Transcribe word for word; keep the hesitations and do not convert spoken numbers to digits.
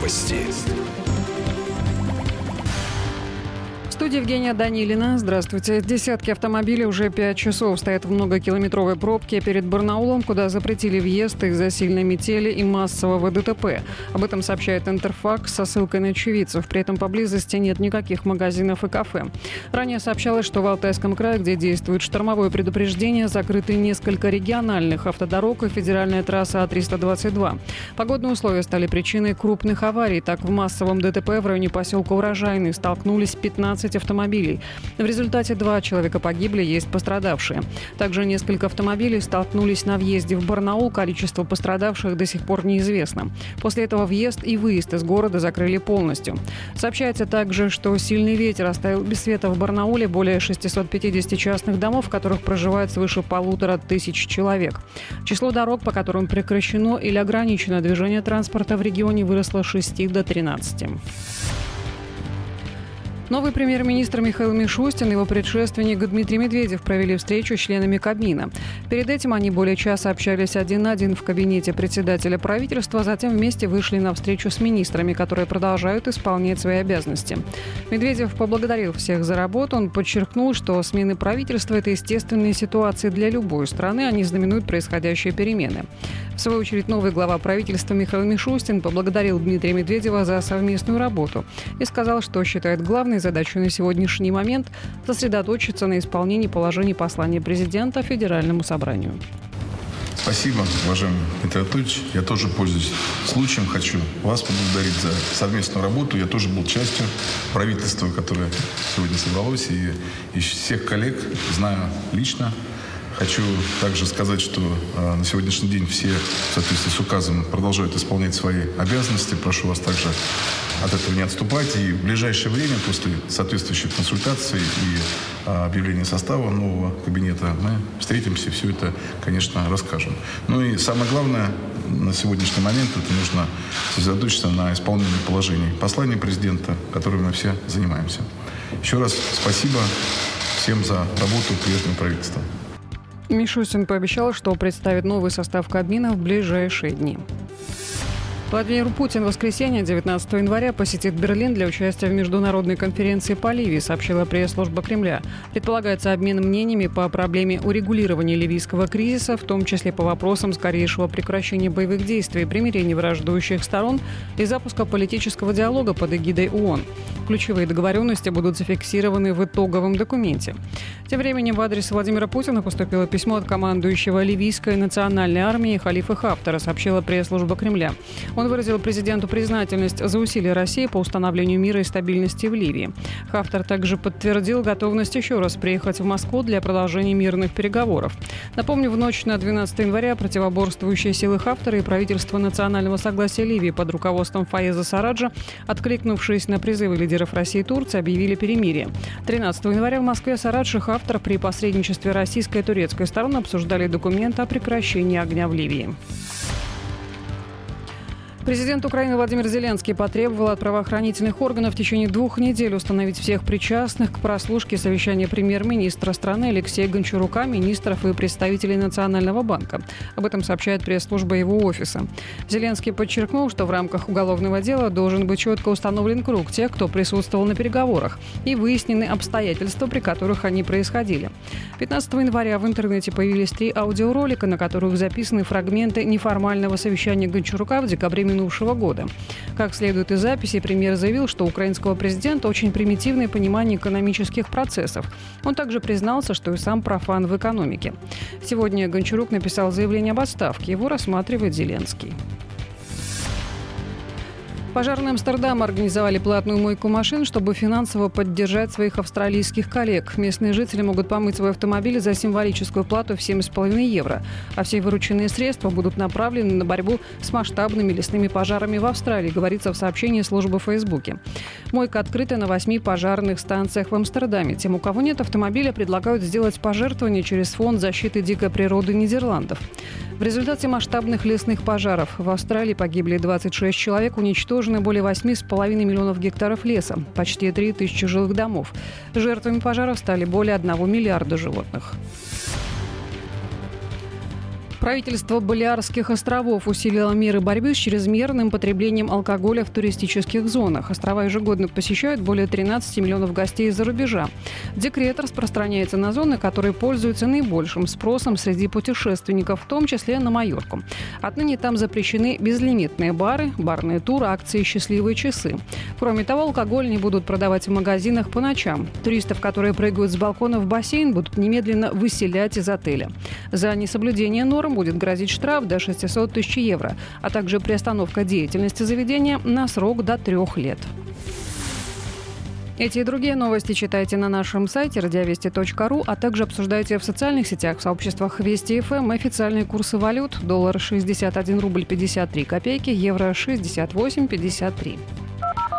Новости. В студии Евгения Данилина. Здравствуйте. Десятки автомобилей уже пять часов стоят в многокилометровой пробке перед Барнаулом, куда запретили въезд из-за сильной метели и массового ДТП. Об этом сообщает Интерфакс со ссылкой на очевидцев. При этом поблизости нет никаких магазинов и кафе. Ранее сообщалось, что в Алтайском крае, где действует штормовое предупреждение, закрыты несколько региональных автодорог и федеральная трасса А триста двадцать два. Погодные условия стали причиной крупных аварий. Так, в массовом ДТП в районе поселка Урожайный столкнулись пятнадцать автомобилей. В результате два человека погибли, есть пострадавшие. Также несколько автомобилей столкнулись на въезде в Барнаул. Количество пострадавших до сих пор неизвестно. После этого въезд и выезд из города закрыли полностью. Сообщается также, что сильный ветер оставил без света в Барнауле более шестисот пятидесяти частных домов, в которых проживает свыше полутора тысяч человек. Число дорог, по которым прекращено или ограничено движение транспорта в регионе, выросло с шести до тринадцати. Новый премьер-министр Михаил Мишустин и его предшественник Дмитрий Медведев провели встречу с членами Кабмина. Перед этим они более часа общались один на один в кабинете председателя правительства, затем вместе вышли на встречу с министрами, которые продолжают исполнять свои обязанности. Медведев поблагодарил всех за работу. Он подчеркнул, что смены правительства – это естественные ситуации для любой страны, они знаменуют происходящие перемены. В свою очередь, новый глава правительства Михаил Мишустин поблагодарил Дмитрия Медведева за совместную работу и сказал, что считает главной задачей на сегодняшний момент сосредоточиться на исполнении положений послания президента Федеральному собранию. Спасибо, уважаемый Дмитрий Анатольевич. Я тоже, пользуюсь случаем, хочу вас поблагодарить за совместную работу. Я тоже был частью правительства, которое сегодня собралось, и, и всех коллег знаю лично. Хочу также сказать, что э, на сегодняшний день все, в соответствии с указом, продолжают исполнять свои обязанности. Прошу вас также от этого не отступать. И в ближайшее время, после соответствующих консультаций и э, объявления состава нового кабинета, мы встретимся и все это, конечно, расскажем. Ну и самое главное на сегодняшний момент, это нужно сосредоточиться на исполнении положений послания президента, которым мы все занимаемся. Еще раз спасибо всем за работу прежнего правительства. Мишустин пообещал, что представит новый состав Кабмина в ближайшие дни. Владимир Путин в воскресенье, девятнадцатого января, посетит Берлин для участия в международной конференции по Ливии, сообщила пресс-служба Кремля. Предполагается обмен мнениями по проблеме урегулирования ливийского кризиса, в том числе по вопросам скорейшего прекращения боевых действий, примирения враждующих сторон и запуска политического диалога под эгидой ООН. Ключевые договоренности будут зафиксированы в итоговом документе. Тем временем в адрес Владимира Путина поступило письмо от командующего ливийской национальной армии Халифа Хафтара, сообщила пресс-служба Кремля. Он выразил президенту признательность за усилия России по установлению мира и стабильности в Ливии. Хафтар также подтвердил готовность еще раз приехать в Москву для продолжения мирных переговоров. Напомню, в ночь на двенадцатое января противоборствующие силы Хафтара и правительство национального согласия Ливии под руководством Фаеза Сараджа, откликнувшись на призывы лидеров России и Турции, объявили перемирие. тринадцатого января в Москве Сарадж и Хафтар при посредничестве российской и турецкой сторон обсуждали документ о прекращении огня в Ливии. Президент Украины Владимир Зеленский потребовал от правоохранительных органов в течение двух недель установить всех причастных к прослушке совещания премьер-министра страны Алексея Гончарука, министров и представителей Национального банка. Об этом сообщает пресс-служба его офиса. Зеленский подчеркнул, что в рамках уголовного дела должен быть четко установлен круг тех, кто присутствовал на переговорах, и выяснены обстоятельства, при которых они происходили. пятнадцатого января в интернете появились три аудиоролика, на которых записаны фрагменты неформального совещания Гончарука в декабре минувшего года. Как следует из записи, премьер заявил, что у украинского президента очень примитивное понимание экономических процессов. Он также признался, что и сам профан в экономике. Сегодня Гончарук написал заявление об отставке. Его рассматривает Зеленский. Пожарные Амстердама организовали платную мойку машин, чтобы финансово поддержать своих австралийских коллег. Местные жители могут помыть свой автомобиль за символическую плату в семь с половиной евро. А все вырученные средства будут направлены на борьбу с масштабными лесными пожарами в Австралии, говорится в сообщении службы в Фейсбуке. Мойка открыта на восьми пожарных станциях в Амстердаме. Тем, у кого нет автомобиля, предлагают сделать пожертвование через Фонд защиты дикой природы Нидерландов. В результате масштабных лесных пожаров в Австралии погибли двадцать шесть человек, уничтожены более восемь с половиной миллионов гектаров леса, почти три тысячи жилых домов. Жертвами пожаров стали более одного миллиарда животных. Правительство Балеарских островов усилило меры борьбы с чрезмерным потреблением алкоголя в туристических зонах. Острова ежегодно посещают более тринадцати миллионов гостей из-за рубежа. Декрет распространяется на зоны, которые пользуются наибольшим спросом среди путешественников, в том числе на Майорку. Отныне там запрещены безлимитные бары, барные туры, акции «Счастливые часы». Кроме того, алкоголь не будут продавать в магазинах по ночам. Туристов, которые прыгают с балкона в бассейн, будут немедленно выселять из отеля. За несоблюдение норм будет грозить штраф до шестисот тысяч евро, а также приостановка деятельности заведения на срок до трех лет. Эти и другие новости читайте на нашем сайте радиовести точка ру, а также обсуждайте в социальных сетях, в сообществах Вести эф эм. Официальные курсы валют: доллар шестьдесят один рубль пятьдесят три копейки, евро шестьдесят восемь пятьдесят три.